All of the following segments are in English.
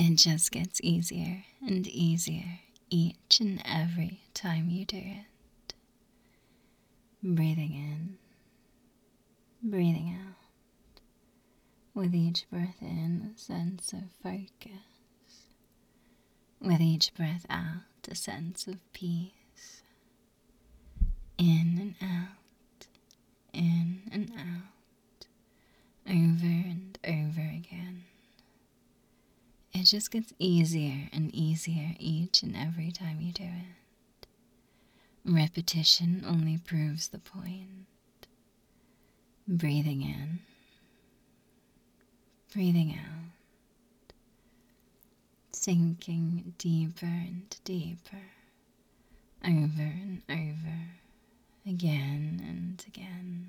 It just gets easier and easier each and every time you do it. Breathing in, breathing out. With each breath in, a sense of focus. With each breath out, a sense of peace. In and out, in and out, over and over again. It just gets easier and easier each and every time you do it. Repetition only proves the point. Breathing in, breathing out, sinking deeper and deeper, over and over, again and again.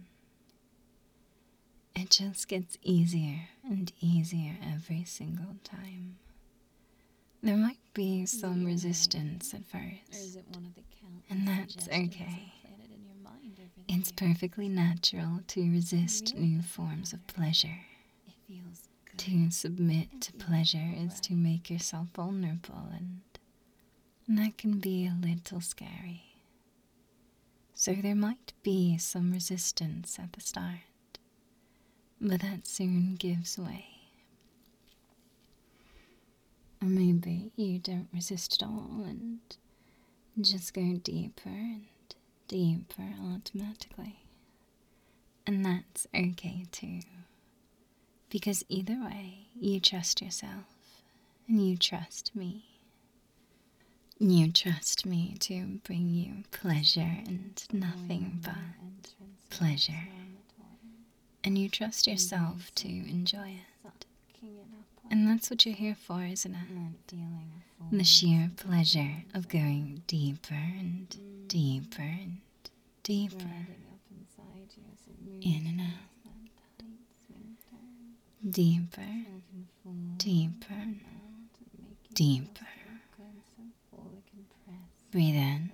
It just gets easier and easier every single time. There might be some resistance at first, and that's okay. It's perfectly natural to resist new forms of pleasure. To submit to pleasure is to make yourself vulnerable, and that can be a little scary. So there might be some resistance at the start, but that soon gives way. Or maybe you don't resist at all and just go deeper and deeper automatically. And that's okay too. Because either way, you trust yourself and you trust me. You trust me to bring you pleasure and nothing but pleasure. And you trust yourself to enjoy it. And that's what you're here for, isn't it? The sheer pleasure of going deeper and deeper and deeper. In and out. Deeper, deeper, deeper. Breathe in.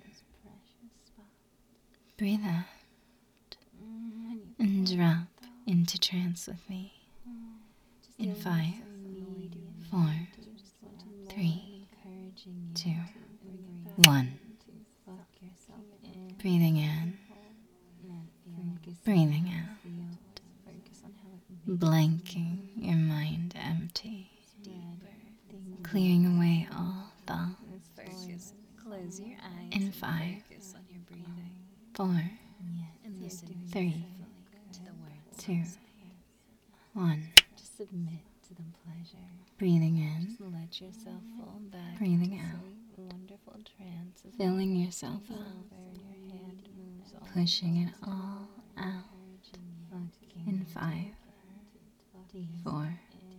Breathe out. And drop into trance with me. In 5, 4, 3, 2, 1. Breathing in. Breathing out. Blanking your mind empty. Clearing away all thoughts. In 5, 4, 3, 2, 1. Submit to the pleasure. Breathing in, Let yourself fall back. breathing into out, sweet, wonderful trance. filling yourself up, Your hand moves all pushing it all out. fucking In 5, 4,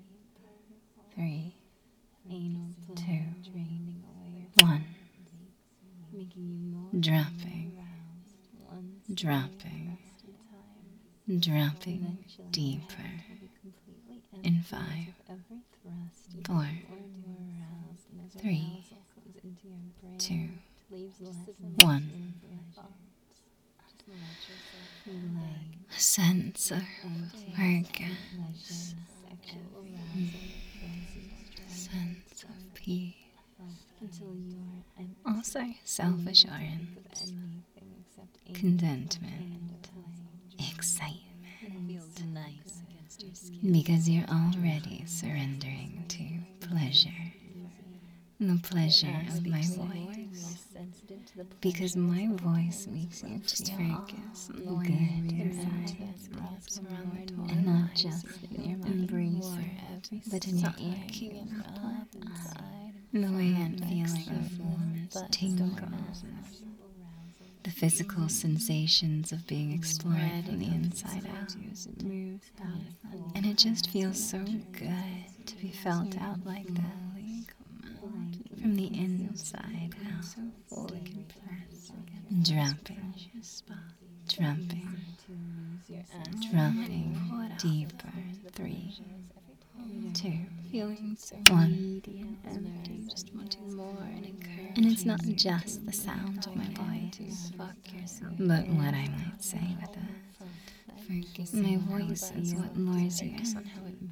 3, anal 2, draining away your 1. making you more Dropping, aroused. One dropping, time. dropping deeper. Completely In 5, every thrust. 4, More aroused. And as 3, arousal comes into your brain, 2, leaves less 1. Just let yourself relax. A sense of focus, Sexual arousal sense of peace, until you are empty also self-assurance, of anything except contentment, excitement, feels nice against your skin. because you're already surrendering to pleasure, the pleasure of my voice, because my voice makes you just focus on the good inside, and not just in your embrace it, but in your ear, the way it feels the tingles, the physical sensations of being explored from the inside out. And it just feels so good to be felt out like that, from the inside out, dropping, dropping, dropping deeper. 3, 2, Feeling so 1. needy and empty, just wanting more and encouraging. And it's not just the sound of my voice, but what I might say with it. My voice is what lures you in.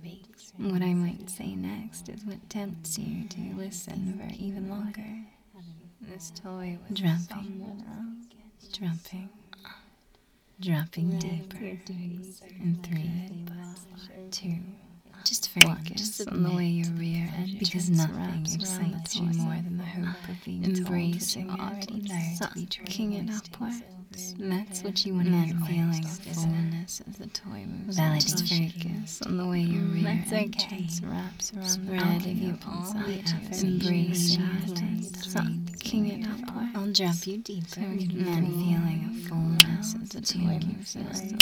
What I might say next is what tempts you to listen for even longer. This toy was Dropping, dropping, dropping deeper in 3, 2, just focus on the way your rear end, because nothing excites you more than the hope of being embracing already sucking it upwards. That's what you want to be feeling, a fullness as the toy moves. Just focus on the way your rear end wraps around, spreading you inside you, embracing it, sucking it upward. I'll drop you deeper, and then feeling a fullness as the toy moves.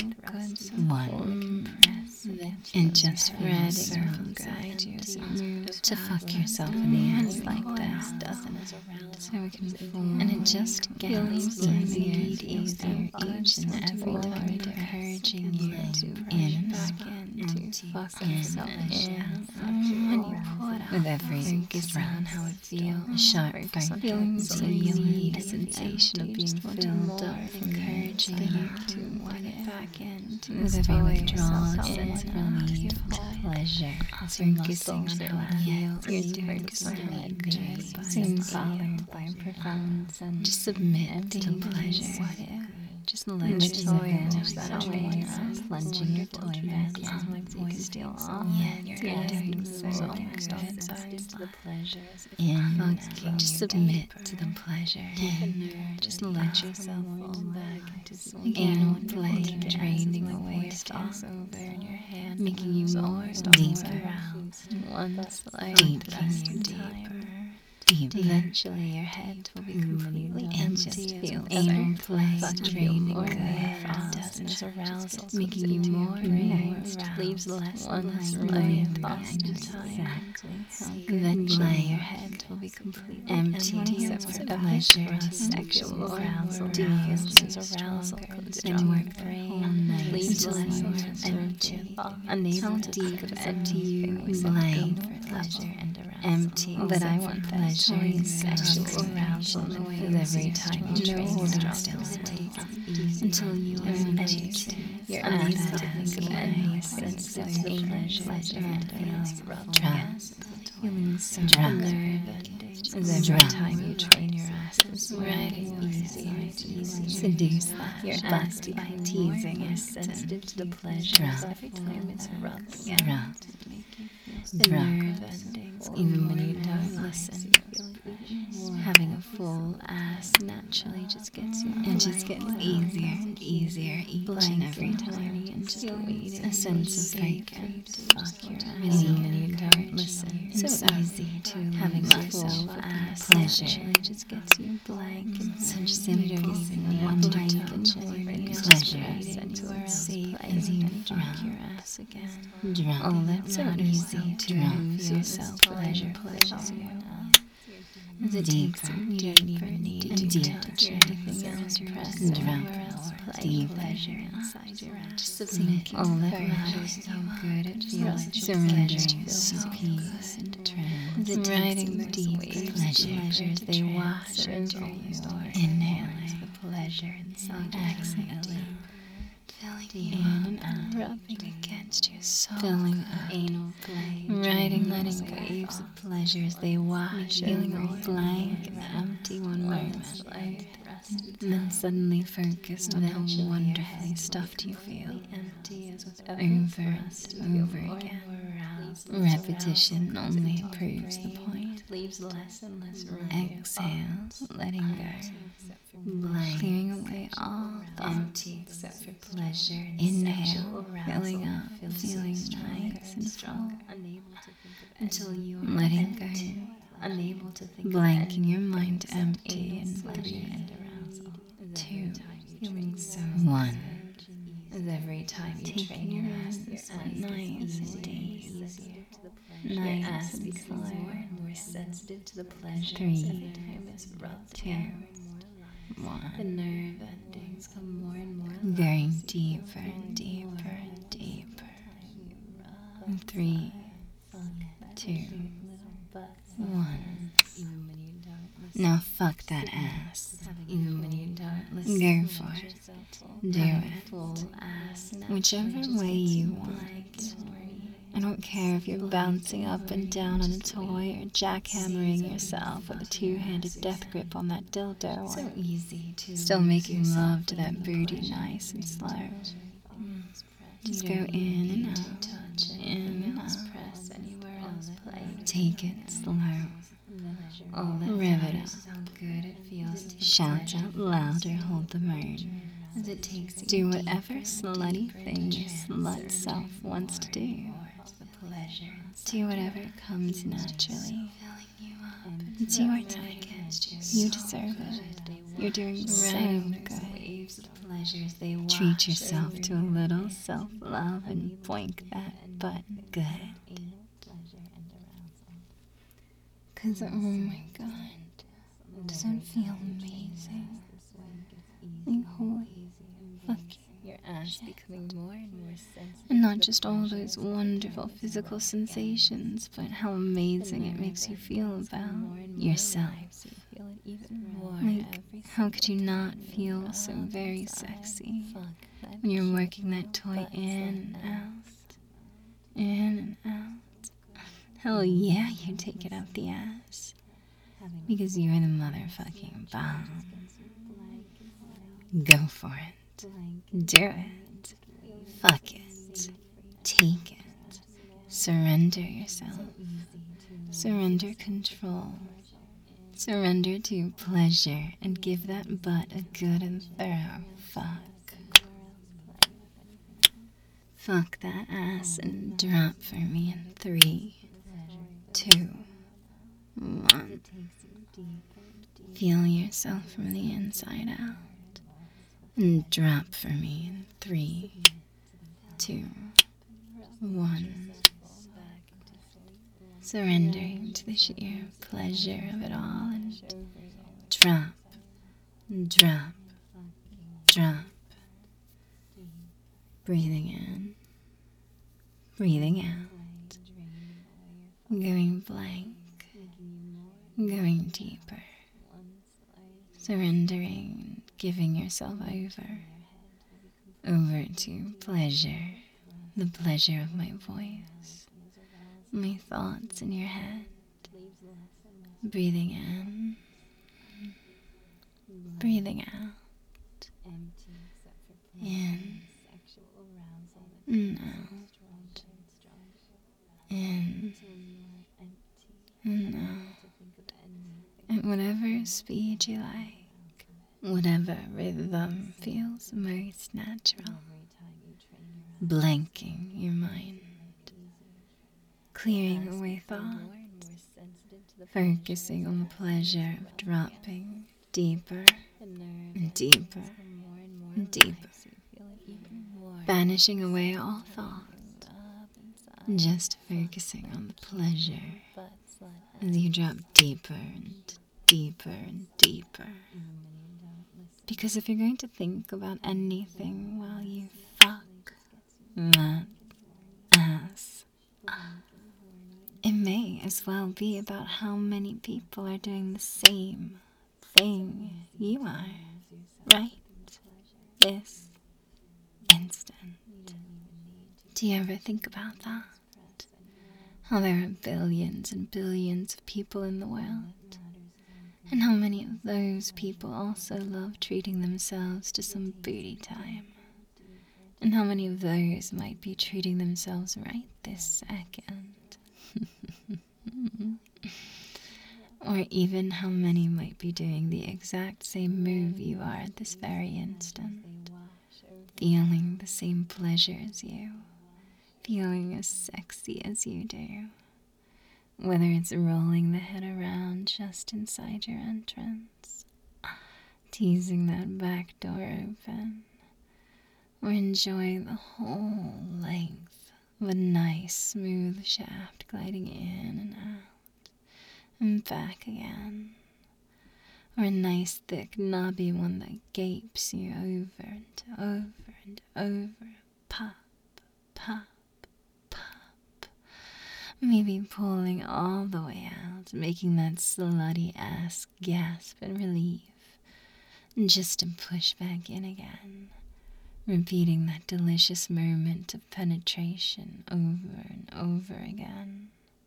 One, and just spreading inside you as it moves to fuck yourself in the ass like this, doesn't it? So we can form, and it just gets easier each and every time, encouraging you to in and back in, to fuck yourself in, and you put out with every focus on how it feels, a sharp feeling until you need a sensation of being filled up, encouraging you to want it back in, with every withdrawal, a sense of relief, pleasure, focusing on how it feels, you're focusing on how it feels, soon followed by a profound sense, just submit to pleasure. Just let your toy finish that train up, plunging your toy back in, my boy still on. Yeah, you're doing so good. To the pleasures. Just submit to the pleasure. Just let yourself fall back into sleep. Anal play, draining away stress over in your hand, making you more deeper. One slight taking you deeper. Eventually your head will be completely empty, feel anal play, draining away dozens of arousal, making you more enraged, leaves less and less million thoughts at a time. Eventually your head will be completely empty, except for pleasure, sexual arousal, dozens of arousal, then work the whole night, leaves less and less empty, unable to think of empty you, blank for pleasure and arousal. Empty, but I want pleasure and sexual arousal with every time you train your still takes until you are empty. You're unable to think of any sense of pleasure and arousal. Trust, feeling so nerve, as every time you train your asses, riding easier, seduce your ass by teasing it, sensitive to the pleasure every time it's rubbed. The nerve endings, even when you don't listen. Having a full ass naturally just gets you. It just gets easier and easier each and every time. And just a sense of freedom to fuck your ass. Even when you don't listen. So easy to having a full ass pleasure just gets you blank and such simple and wonderful pleasure anywhere else. Safe as you fuck your ass again. Oh, that's so easy to lose yourself pleasure pleasures you. The deeper, you don't even need to touch anything else. Press anywhere else, play pleasure inside your ass. Just submit all that matters so good it feels. Surrendering so peace and trance. The riding deep pleasures, they wash over you. Inhale the pleasure inside. Exhale. Filling in and out, rubbing against your soul, filling up, anal play, riding letting waves of pleasures they wash, feeling all blank and empty one moment, and then suddenly focused on how wonderfully stuffed you feel, over and over again. Repetition only proves the point. Exhale, letting go. Blank, clearing away all empty except for pleasure. Inhale, filling up, feeling nice and strong, until you are letting go, unable to think blanking your mind empty in 3, 2, 1. As every time you train your ass this way, nice and deep, nice and slow, more sensitive to the pleasure. 3, 2, 1. The nerve endings come more and more going deeper and deeper and deeper. 3, 2, 1. Now fuck that ass. Even when you don't listen. Go for it. Do it. Whichever way you want. I don't care if you're bouncing up and down on a toy or jackhammering yourself with a two-handed death grip on that dildo, So or easy to still lose making yourself love to in that the booty pleasure nice and of slow. Just Just go go in and to out, touch in and else out. press anywhere else play. Take it slow. All that Rev it matters up. is how good it feels to Shout pleasure out loud or hold the moan. as it takes you Do deeper whatever and slutty deeper thing into your trance, slut self surrendering wants to do. more to the pleasure inside Do whatever you, comes naturally. filling you up. It's your time. You deserve it. You're doing so good. Waves of pleasures they Treat yourself to a little self-love and boink that butt good. 'Cause oh my god, does that feel amazing? Like holy fuck. Your ass becoming more and more sensitive. And not just all those wonderful physical sensations, but how amazing it makes you feel about yourself. So you feel it even more Like, every how could you not feel so very sexy when you're working that toy in and out, in and out? Hell yeah, you take it out the ass. Because you're the motherfucking bomb. Go for it. Do it. Fuck it. Take it. Surrender yourself. Surrender control. Surrender to pleasure and give that butt a good and thorough fuck. Fuck that ass and drop for me in 3, 2, 1. Feel yourself from the inside out. And drop for me in 3, 2, 1. Surrendering to the sheer pleasure of it all and drop, drop, drop. Breathing in, breathing out. Going blank, going deeper. Surrendering, giving yourself over to pleasure, the pleasure of my voice, my thoughts in your head. Breathing in, breathing out, in, and out, in, and out, at whatever speed you like, whatever rhythm feels most natural, blanking your mind, clearing away thoughts, focusing on the pleasure of dropping deeper and deeper and deeper, banishing away all thought, just focusing on the pleasure as you drop deeper and deeper and deeper. Because if you're going to think about anything while you fuck that ass, it may as well be about how many people are doing the same thing you are, right this instant. Do you ever think about that? How there are billions and billions of people in the world, and how many of those people also love treating themselves to some booty time, and how many of those might be treating themselves right this second. Or even how many might be doing the exact same move you are at this very instant, feeling the same pleasure as you, feeling as sexy as you do, whether it's rolling the head around just inside your entrance, teasing that back door open, or enjoying the whole length of a nice smooth shaft gliding in and out and back again, or a nice thick knobby one that gapes you over and over and over, pop, pop, pop, maybe pulling all the way out, making that slutty ass gasp in relief, just to push back in again, repeating that delicious moment of penetration over and over again.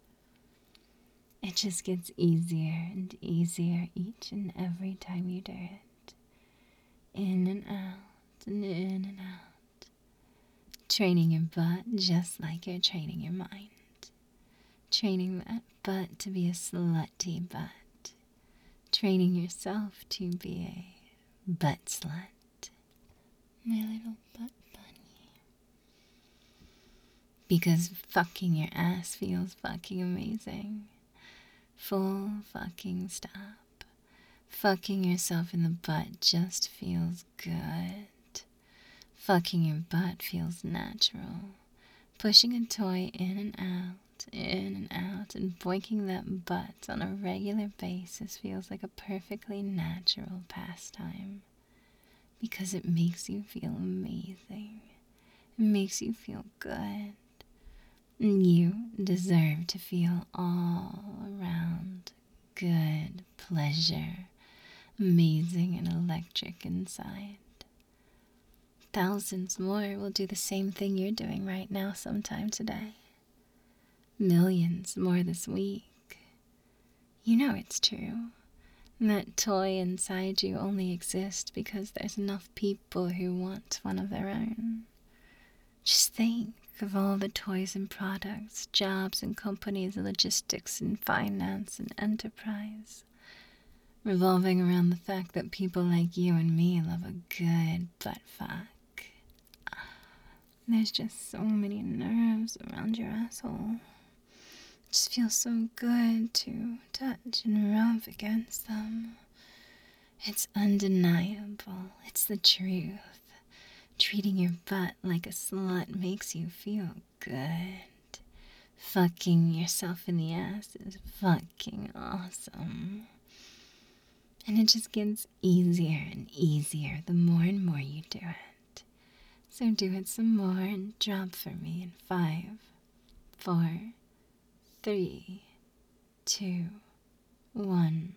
It just gets easier and easier each and every time you do it. In and out and in and out. Training your butt just like you're training your mind. Training that butt to be a slutty butt. Training yourself to be a butt slut. My little butt bunny. Because fucking your ass feels fucking amazing. Full fucking stop. Fucking yourself in the butt just feels good. Fucking your butt feels natural. Pushing a toy in and out, and boinking that butt on a regular basis feels like a perfectly natural pastime. Because it makes you feel amazing. It makes you feel good. You deserve to feel all around good pleasure, amazing and electric inside. Thousands more will do the same thing you're doing right now sometime today. Millions more this week. You know it's true. That toy inside you only exists because there's enough people who want one of their own. Just think of all the toys and products, jobs and companies, logistics and finance and enterprise, revolving around the fact that people like you and me love a good butt fuck. There's just so many nerves around your asshole. It just feels so good to touch and rub against them. It's undeniable. It's the truth. Treating your butt like a slut makes you feel good. Fucking yourself in the ass is fucking awesome. And it just gets easier and easier the more and more you do it. So do it some more and drop for me in 5, 4, 3, 2, 1.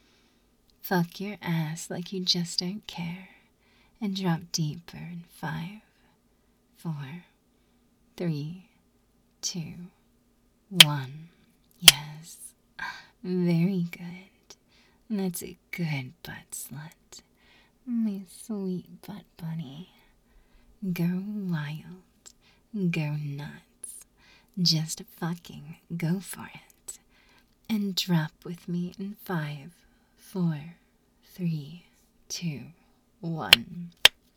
Fuck your ass like you just don't care. And drop deeper in 5, 4, 3, 2, 1. Yes. Very good. That's a good butt slut. My sweet butt bunny. Go wild. Go nuts. Just fucking go for it. And drop with me in 5, 4, 3, 2, 1.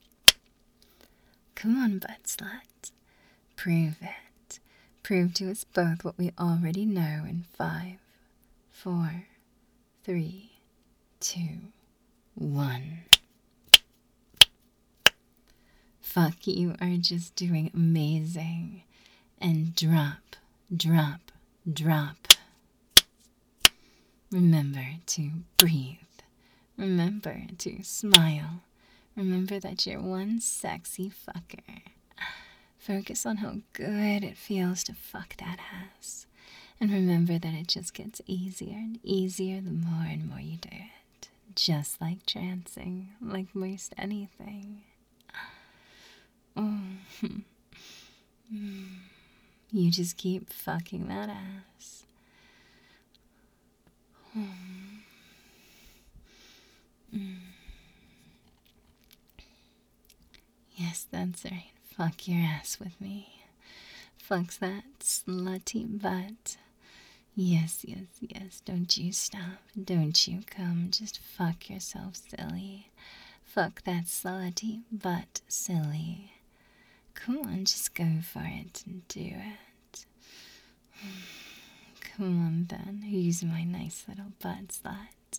Come on, butt slut. Prove it. Prove to us both what we already know in 5, 4, 3, 2, 1. Fuck, you are just doing amazing. And drop, drop, drop. Remember to breathe. Remember to smile. Remember that you're one sexy fucker. Focus on how good it feels to fuck that ass. And remember that it just gets easier and easier the more and more you do it. Just like trancing, like most anything. Oh. You just keep fucking that ass. Yes, that's right. Fuck your ass with me. Fuck that slutty butt. Yes, yes, yes. Don't you stop. Don't you come. Just fuck yourself silly. Fuck that slutty butt silly. Come on, just go for it and do it. Come on then. Who's my nice little butt slut?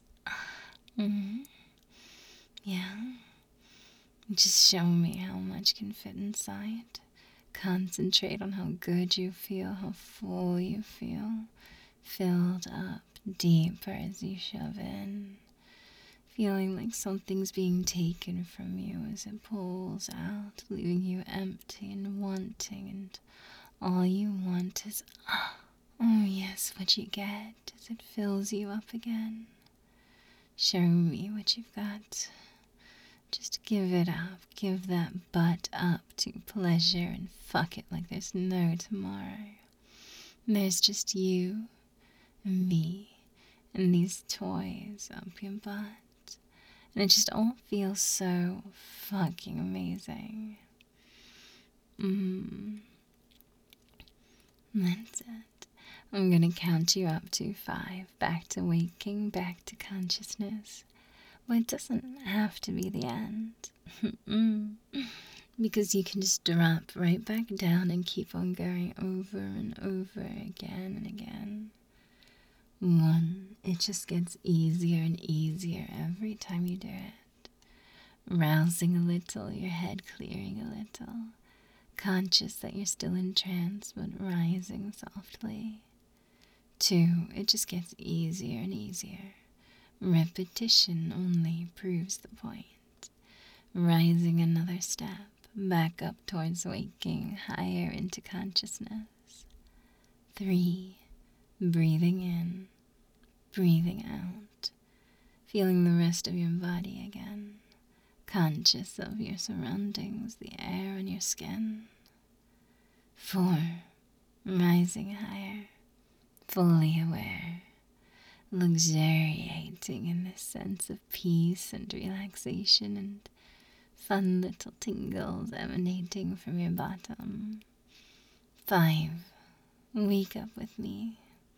Yeah. Just show me how much can fit inside. Concentrate on how good you feel, how full you feel. Filled up deeper as you shove in. Feeling like something's being taken from you as it pulls out, leaving you empty and wanting, and all you want is, oh yes, what you get as it fills you up again. Show me what you've got. Just give it up. Give that butt up to pleasure and fuck it like there's no tomorrow. There's just you and me and these toys up your butt. And it just all feels so fucking amazing. That's it. I'm gonna count you up to 5. Back to waking, back to consciousness. But it doesn't have to be the end. Because you can just drop right back down and keep on going over and over again and again. 1. It just gets easier and easier every time you do it. Rousing a little, your head clearing a little. Conscious that you're still in trance, but rising softly. 2. It just gets easier and easier. Repetition only proves the point. Rising another step, back up towards waking, higher into consciousness. 3. Breathing in, breathing out. Feeling the rest of your body again. Conscious of your surroundings, the air on your skin. 4. Rising higher, fully aware. Luxuriating in this sense of peace and relaxation and fun little tingles emanating from your bottom. 5. Wake up with me.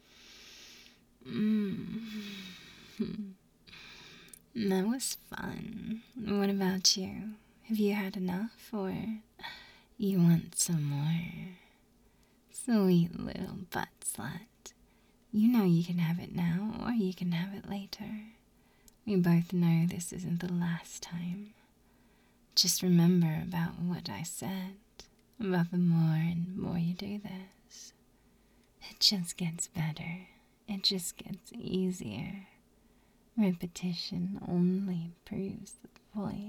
That was fun. What about you? Have you had enough, or you want some more? Sweet little butt slut. You know you can have it now, or you can have it later. We both know this isn't the last time. Just remember about what I said, about the more and more you do this. It just gets better. It just gets easier. Repetition only proves the point.